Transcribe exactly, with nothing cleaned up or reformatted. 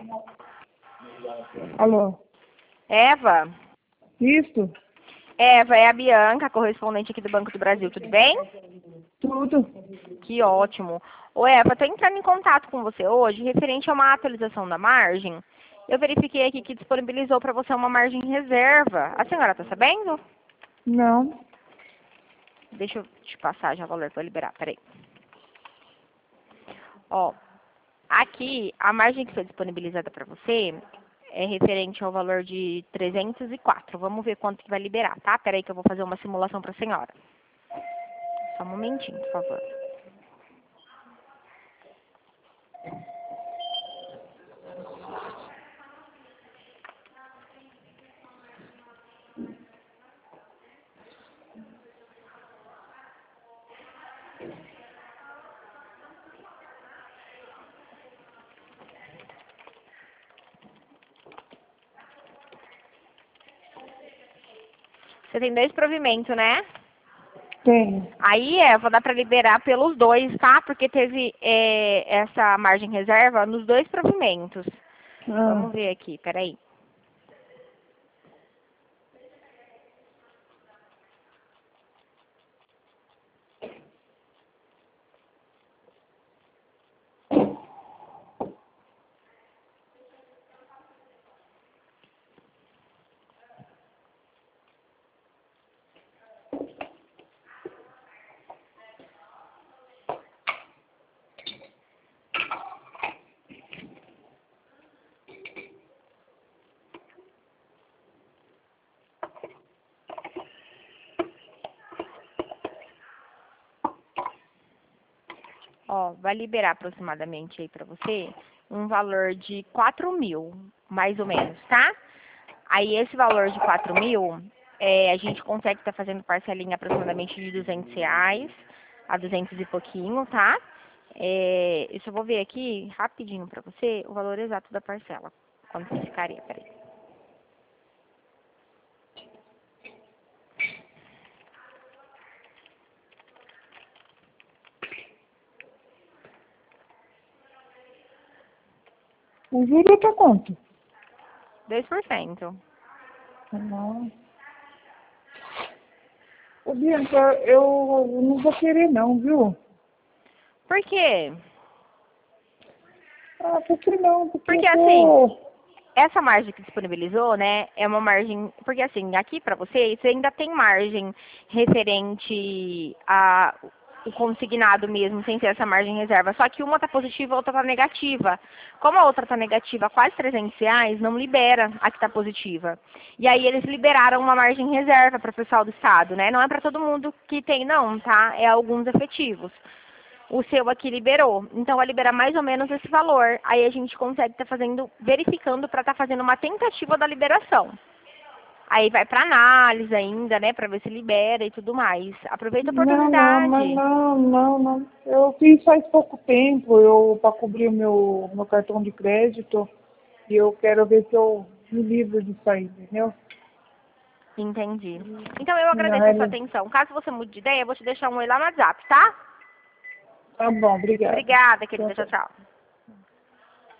Alô? Eva? Isso? Eva, é a Bianca, correspondente aqui do Banco do Brasil, tudo bem? Tudo. Que ótimo. Ô Eva, estou entrando em contato com você hoje referente a uma atualização da margem. Eu verifiquei aqui que disponibilizou para você uma margem reserva. A senhora está sabendo? Não. Deixa eu te passar já o valor para liberar, peraí. Ó, aqui a margem que foi disponibilizada para você é referente ao valor de trezentos e quatro. Vamos ver quanto que vai liberar, tá? Peraí que eu vou fazer uma simulação para a senhora. Só um momentinho, por favor. Você tem dois provimentos, né? Tenho. Aí, Eva, dá para liberar pelos dois, tá? Porque teve é, essa margem reserva nos dois provimentos. Ah. Vamos ver aqui, peraí. Ó, vai liberar aproximadamente aí pra você um valor de quatro mil, mais ou menos, tá? Aí esse valor de quatro mil, é, a gente consegue estar fazendo parcelinha aproximadamente de duzentos reais a duzentos e pouquinho, tá? É, eu só vou ver aqui rapidinho pra você o valor exato da parcela. Quanto que ficaria, peraí. O juro tá quanto? dois por cento. Não. Ô, Bianca, eu não vou querer não, viu? Por quê? Ah, por que não? Porque, Porque eu assim, tô... essa margem que disponibilizou, né, é uma margem, porque assim, aqui para você, você ainda tem margem referente a o consignado mesmo, sem ser essa margem reserva. Só que uma tá positiva, a outra tá negativa. Como a outra tá negativa, quase trezentos reais, não libera a que tá positiva. E aí eles liberaram uma margem reserva para o pessoal do estado, né? Não é para todo mundo que tem, não, tá? É alguns efetivos. O seu aqui liberou. Então vai liberar mais ou menos esse valor. Aí a gente consegue estar fazendo, verificando para estar fazendo uma tentativa da liberação. Aí vai para análise ainda, né, para ver se libera e tudo mais. Aproveita a Não, não, mas oportunidade. não, não, não. Eu fiz faz pouco tempo, eu para cobrir o meu, meu cartão de crédito, e eu quero ver se eu me livro disso aí, entendeu? Entendi. Então eu Na agradeço a sua realidade. atenção. Caso você mude de ideia, eu vou te deixar um oi lá no WhatsApp, tá? Tá bom, obrigada. Obrigada, Tchau, querida. Tchau, tchau. tchau.